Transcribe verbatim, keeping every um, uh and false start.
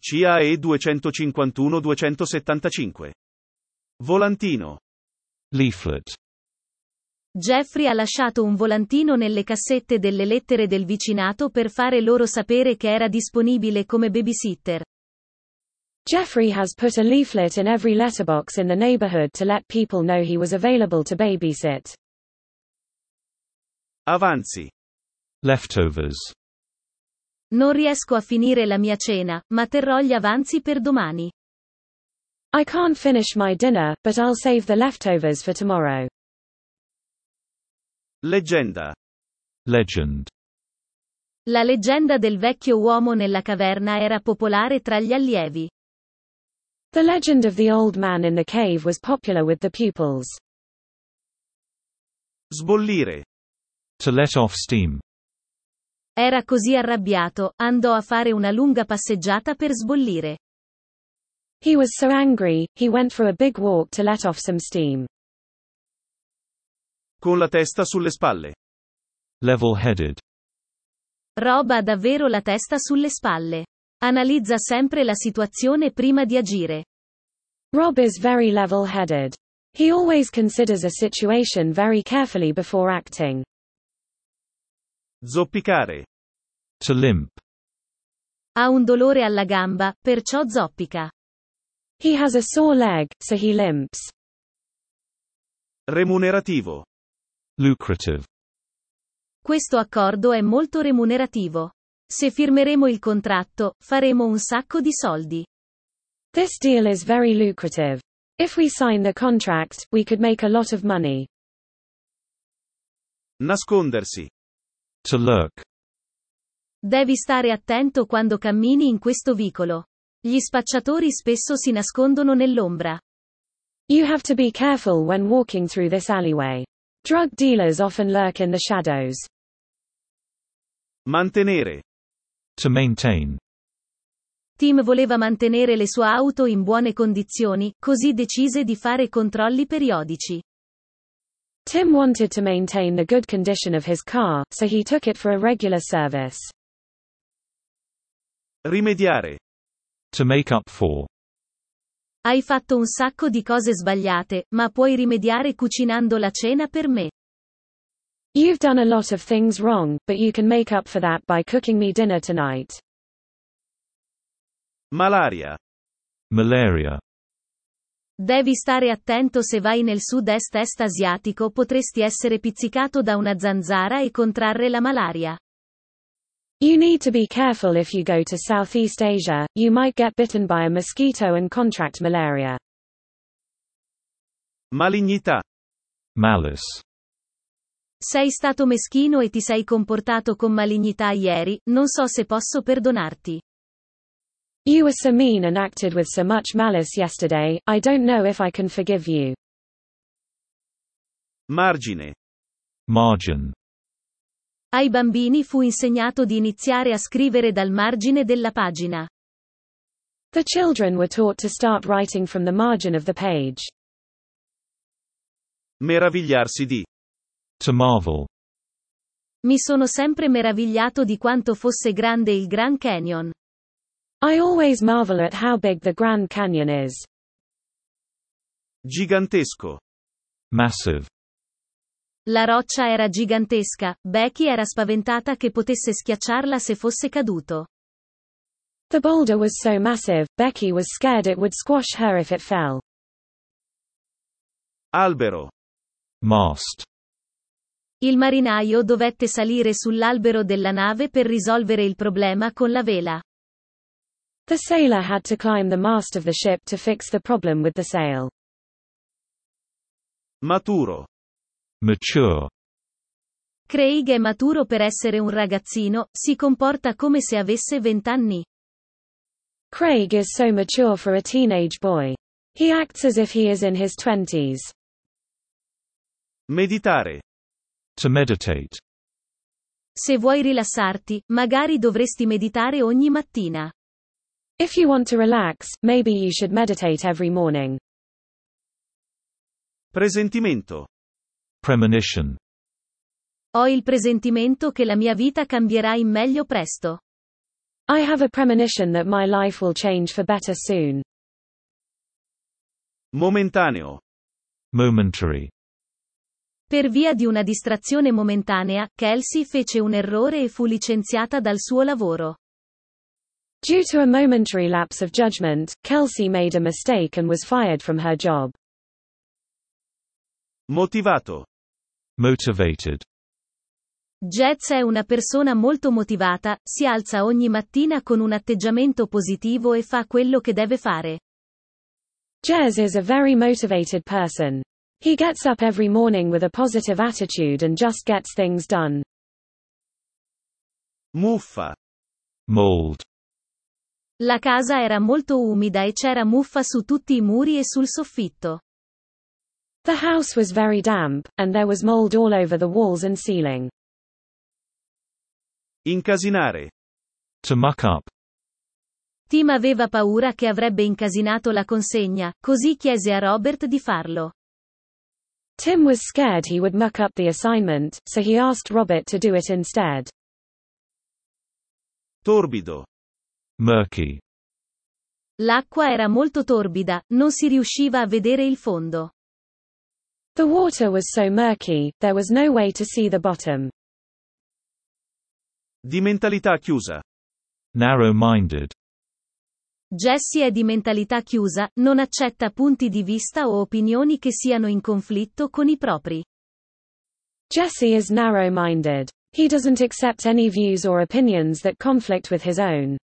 C A E duecentocinquantuno duecentosettantacinque. Volantino. Leaflet. Jeffrey ha lasciato un volantino nelle cassette delle lettere del vicinato per fare loro sapere che era disponibile come babysitter. Jeffrey has put a leaflet in every letterbox in the neighborhood to let people know he was available to babysit. Avanzi. Leftovers. Non riesco a finire la mia cena, ma terrò gli avanzi per domani. I can't finish my dinner, but I'll save the leftovers for tomorrow. Leggenda. Legend. La leggenda del vecchio uomo nella caverna era popolare tra gli allievi. The legend of the old man in the cave was popular with the pupils. Sbollire. To let off steam. Era così arrabbiato, andò a fare una lunga passeggiata per sbollire. He was so angry, he went for a big walk to let off some steam. Con la testa sulle spalle. Level-headed. Rob ha davvero la testa sulle spalle. Analizza sempre la situazione prima di agire. Rob is very level-headed. He always considers a situation very carefully before acting. Zoppicare. To limp. Ha un dolore alla gamba, perciò zoppica. He has a sore leg, so he limps. Remunerativo. Lucrative. Questo accordo è molto remunerativo. Se firmeremo il contratto, faremo un sacco di soldi. This deal is very lucrative. If we sign the contract, we could make a lot of money. Nascondersi. To lurk. Devi stare attento quando cammini in questo vicolo. Gli spacciatori spesso si nascondono nell'ombra. You have to be careful when walking through this alleyway. Drug dealers often lurk in the shadows. Mantenere. To maintain. Tim voleva mantenere le sue auto in buone condizioni, così decise di fare controlli periodici. Tim wanted to maintain the good condition of his car, so he took it for a regular service. Rimediare. To make up for. Hai fatto un sacco di cose sbagliate, ma puoi rimediare cucinando la cena per me. You've done a lot of things wrong, but you can make up for that by cooking me dinner tonight. Malaria. Malaria. Devi stare attento se vai nel sud-est-est asiatico, potresti essere pizzicato da una zanzara e contrarre la malaria. You need to be careful if you go to Southeast Asia, you might get bitten by a mosquito and contract malaria. Malignità. Malice. Sei stato meschino e ti sei comportato con malignità ieri, non so se posso perdonarti. You were so mean and acted with so much malice yesterday, I don't know if I can forgive you. Margine. Margin. Ai bambini fu insegnato di iniziare a scrivere dal margine della pagina. The children were taught to start writing from the margin of the page. Meravigliarsi di. To marvel. Mi sono sempre meravigliato di quanto fosse grande il Grand Canyon. I always marvel at how big the Grand Canyon is. Gigantesco. Massive. La roccia era gigantesca, Becky era spaventata che potesse schiacciarla se fosse caduto. The boulder was so massive, Becky was scared it would squash her if it fell. Albero. Mast. Il marinaio dovette salire sull'albero della nave per risolvere il problema con la vela. The sailor had to climb the mast of the ship to fix the problem with the sail. Maturo. Mature. Craig è maturo per essere un ragazzino, si comporta come se avesse vent'anni. Craig is so mature for a teenage boy. He acts as if he is in his twenties. Meditare. To meditate. Se vuoi rilassarti, magari dovresti meditare ogni mattina. If you want to relax, maybe you should meditate every morning. Presentimento. Premonition. Ho il presentimento che la mia vita cambierà in meglio presto. I have a premonition that my life will change for better soon. Momentaneo. Momentary. Per via di una distrazione momentanea, Kelsey fece un errore e fu licenziata dal suo lavoro. Due to a momentary lapse of judgment, Kelsey made a mistake and was fired from her job. Motivato. Motivated. Jez è una persona molto motivata, si alza ogni mattina con un atteggiamento positivo e fa quello che deve fare. Jez is a very motivated person. He gets up every morning with a positive attitude and just gets things done. Muffa. Mold. La casa era molto umida e c'era muffa su tutti i muri e sul soffitto. The house was very damp, and there was mold all over the walls and ceiling. Incasinare. To muck up. Tim aveva paura che avrebbe incasinato la consegna, così chiese a Robert di farlo. Tim was scared he would muck up the assignment, so he asked Robert to do it instead. Torbido. Murky. L'acqua era molto torbida, non si riusciva a vedere il fondo. The water was so murky, there was no way to see the bottom. Di mentalità chiusa. Narrow-minded. Jesse è di mentalità chiusa, non accetta punti di vista o opinioni che siano in conflitto con i propri. Jesse is narrow-minded. He doesn't accept any views or opinions that conflict with his own.